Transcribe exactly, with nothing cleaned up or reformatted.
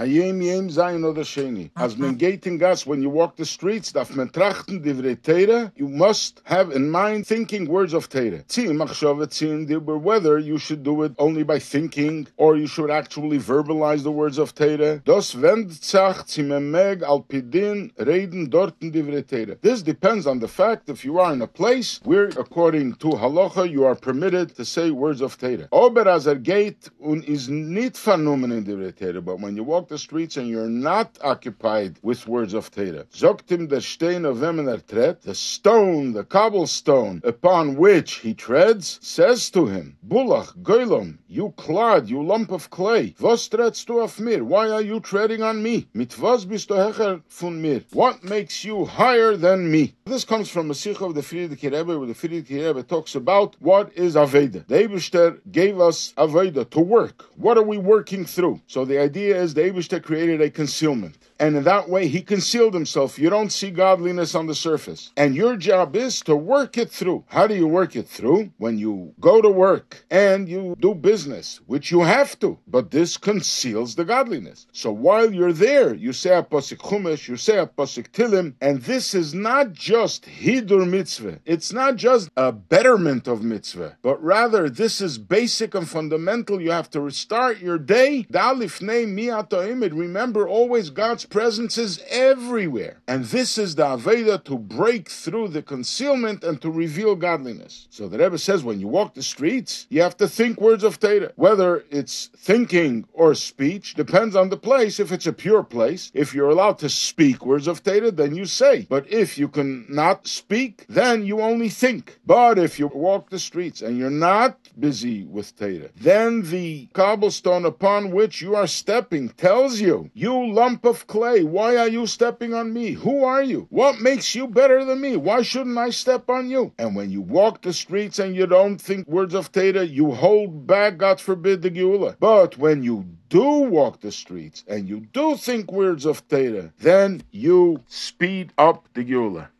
Hayem yem zayin oder sheni. As men gating gas, when you walk the streets, daf men trachten divrei Teira, you must have in mind thinking words of Teira. Tzi machshava tzi dibur, whether you should do it only by thinking, or you should actually verbalize the words of Teira. Das wendzach tzi memeg al pidin reden dorten divrei Teira. This depends on the fact if you are in a place where, according to halacha, you are permitted to say words of Teira. Ober as er geht un is nit vernommen in divrei Teira, but when you walk the streets and you're not occupied with words of Teira, zogt him der stein of him er tret, the stone, the cobblestone upon which he treads, says to him, Bulach, Goylom, you clod, you lump of clay, was tretst du auf mir? Why are you treading on me? Mit was bist du hecher von mir? What makes you higher than me? This comes from a sikh of the Frierdiker Rebbe, where the Frierdiker Rebbe talks about what is Aveda. The Eibishter gave us Aveda to work. What are we working through? So the idea is the Eibishter created a concealment. And in that way, he concealed himself. You don't see godliness on the surface. And your job is to work it through. How do you work it through? When you go to work and you do business, which you have to, but this conceals the godliness. So while you're there, you say a pasuk chumash, you say a pasuk tilim, and this is not just hidur mitzvah. It's not just a betterment of mitzvah, but rather this is basic and fundamental. You have to restart your day. Remember always God's presence is everywhere. And this is the Aveda to break through the concealment and to reveal godliness. So the Rebbe says when you walk the streets, you have to think words of Torah. Whether it's thinking or speech, depends on the place. If it's a pure place, if you're allowed to speak words of Torah, then you say. But if you can not speak, then you only think. But if you walk the streets and you're not busy with Torah, then the cobblestone upon which you are stepping tells you, you lump of clay, why are you stepping on me? Who are you? What makes you better than me? Why shouldn't I step on you? And when you walk the streets and you don't think words of Torah, you hold back, God forbid, the Geula. But when you do walk the streets and you do think words of Torah, then you speed up the Geula.